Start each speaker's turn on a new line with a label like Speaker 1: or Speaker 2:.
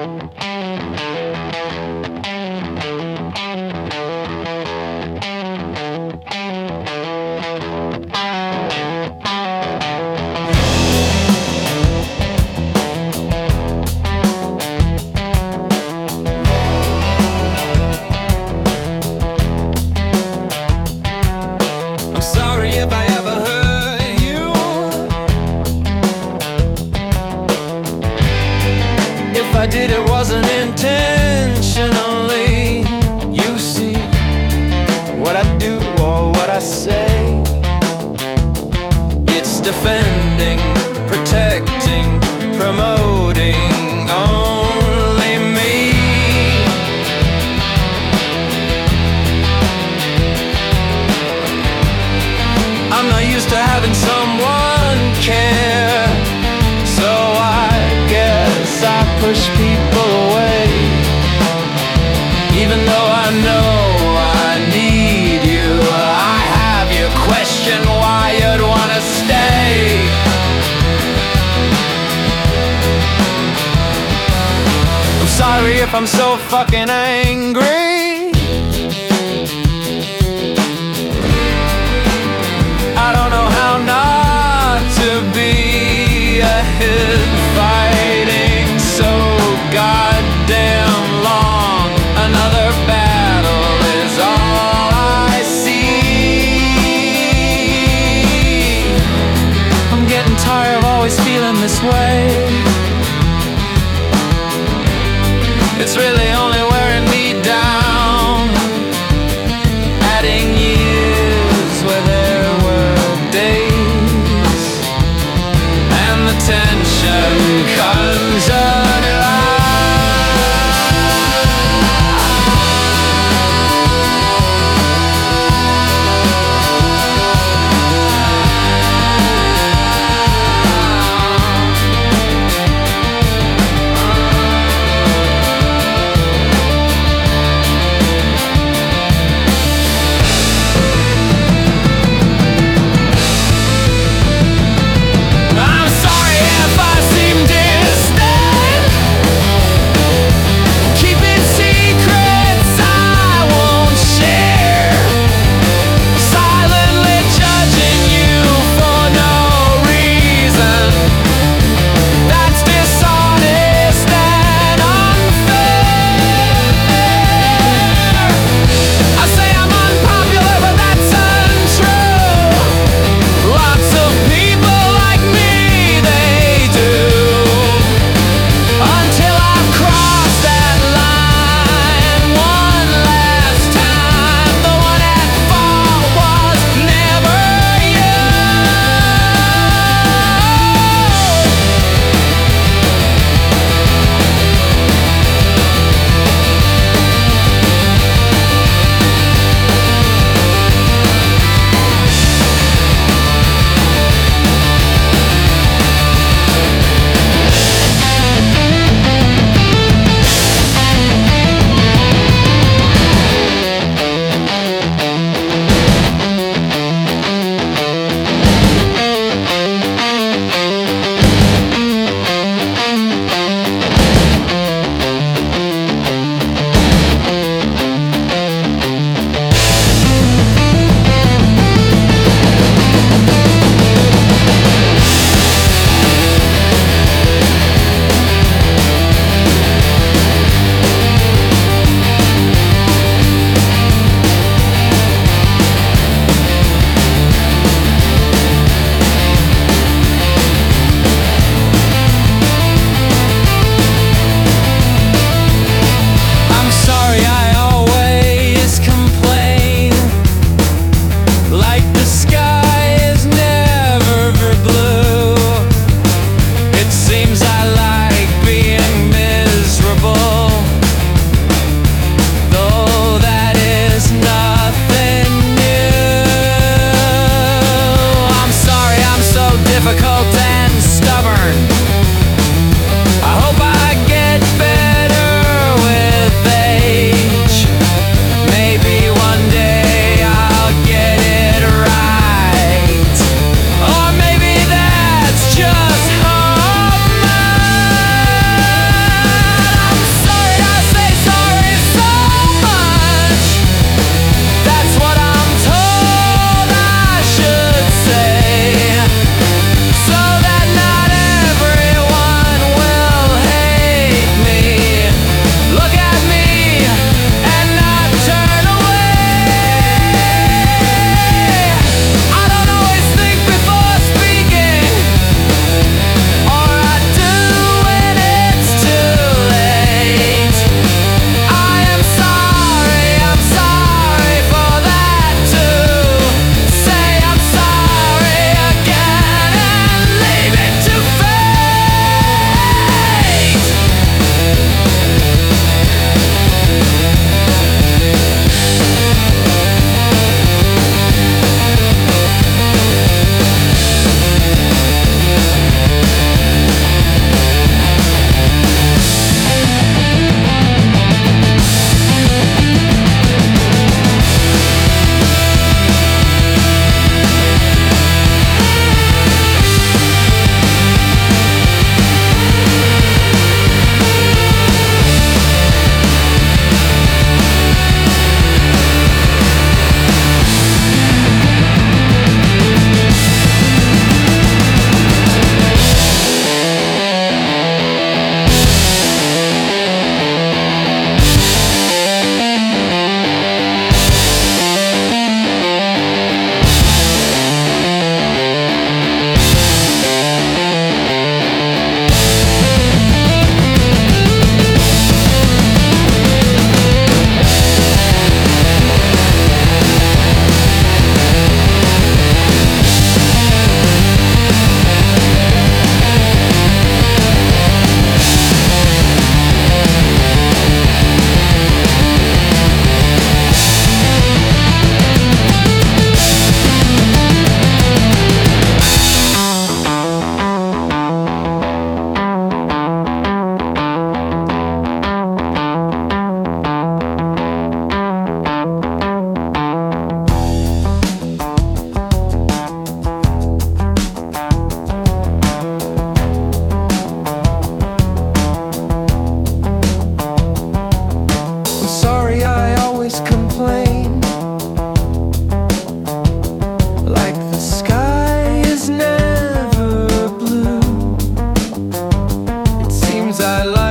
Speaker 1: I did, it wasn't intentionally. You see what I do or what I say. It's defending, protecting, promoting only me. I'm not used to having someone care, so I guess I push people away, even though I know I need you. I have you question why you'd wanna stay. I'm sorry if I'm so fucking angry. I don't know how not to be ahead, fighting so goddamn long. Another battle is all I see. I'm getting tired of always feeling this way. It's really only wearing me down. I love